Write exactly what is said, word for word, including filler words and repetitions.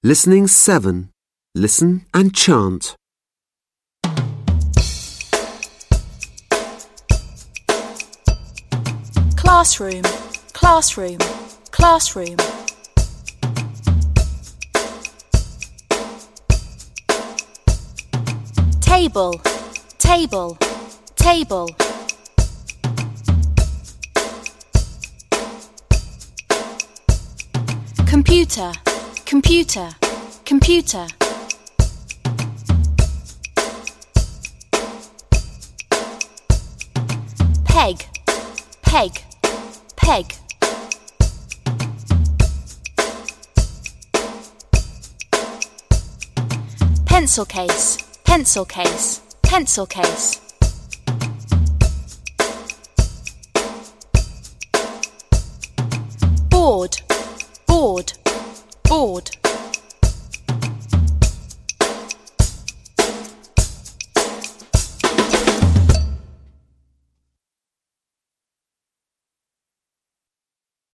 Listening seven. Listen and chant. Classroom, classroom, classroom. Table, table, table. Computer, computer, computer. Peg, peg, peg. Pencil case, pencil case, pencil case.